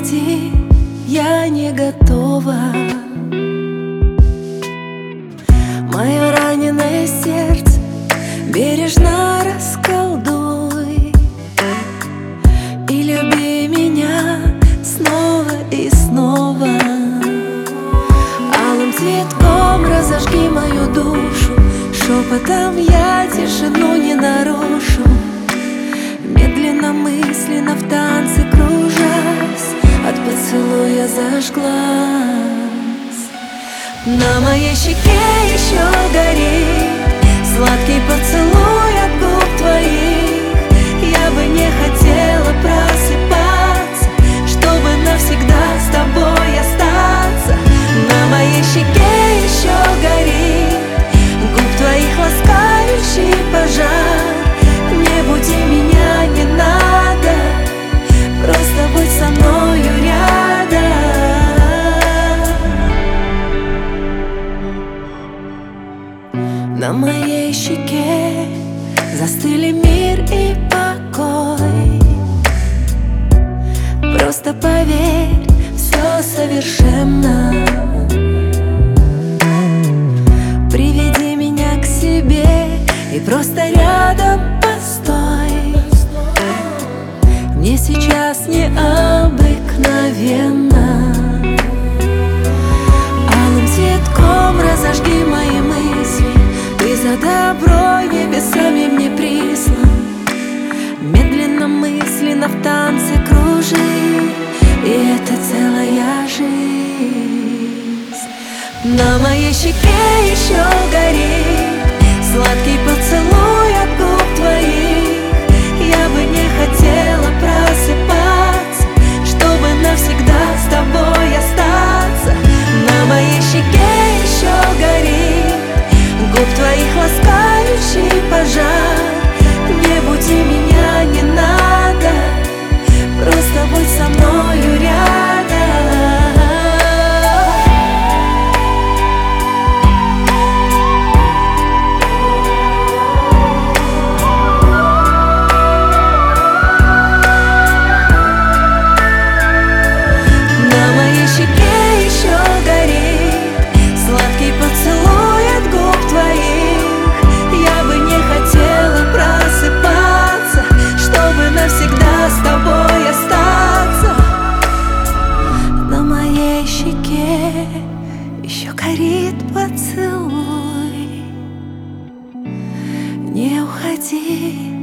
уходи, я не готова. Мое раненое сердце бережно расколдуй и люби меня снова и снова. Алым цветком разожги мою душу, шепотом я тишину не нарушу. Медленно, мысленно в танце кружась, от поцелуя зажглась. На моей щеке еще горит сладкий поцелуй от губ твоих. Я бы не хотела просыпаться, чтобы навсегда с тобой остаться. На моей щеке еще горит губ твоих ласкающий пожар. Не буди меня, не надо, просто будь со мною рядом. На моей щеке застыли мир и покой. Просто поверь, все совершенно. Приведи меня к себе и просто рядом постой. Мне сейчас необыкновенно. Алым цветком разожги мои мысли, ты за добро небесами мне прислан. Медленно, мысленно в танце кружи, и это целая жизнь. На моей щеке еще горит сладкий поцелуй от губ твоих. Я бы не хотела просыпаться, чтобы навсегда с тобой остаться. На моей щеке еще горит губ твоих ласкающий пожар. Не буди меня, не надо, просто будь со мною рядом. На моей щеке еще горит сладкий поцелуй от губ твоих. Я бы не хотела просыпаться, чтобы навсегда с тобой остаться. На моей щеке еще горит поцелуй. Не уходи,